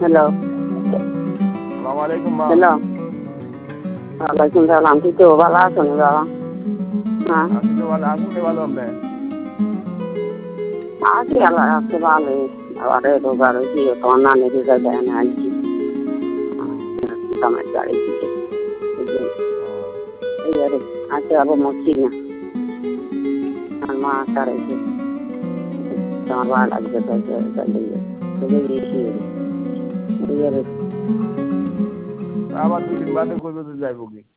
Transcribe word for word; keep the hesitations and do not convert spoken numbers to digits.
Hello. সালাম আলাইকুম মা। হ্যালো। ওয়ালাইকুম সালাম। তুই তো ভালো আছো না বাবা? হ্যাঁ। আমি তো ভালো, আপনি তো ভালো আপনি? আছি আল্লাহ রাখতে ভালোই। আবার রোগা রয়েছি তোমার নানি রোগা দেয় না আনছি। আমার গাড়ি দিকে এই আরে আছে আবার মরছি না। আমার মা আশা রয়েছে তোমার ভালো লাগবে চলে গিয়েছি এই আরে আবার দুদিন বাদে কই বলতে যাইব কি?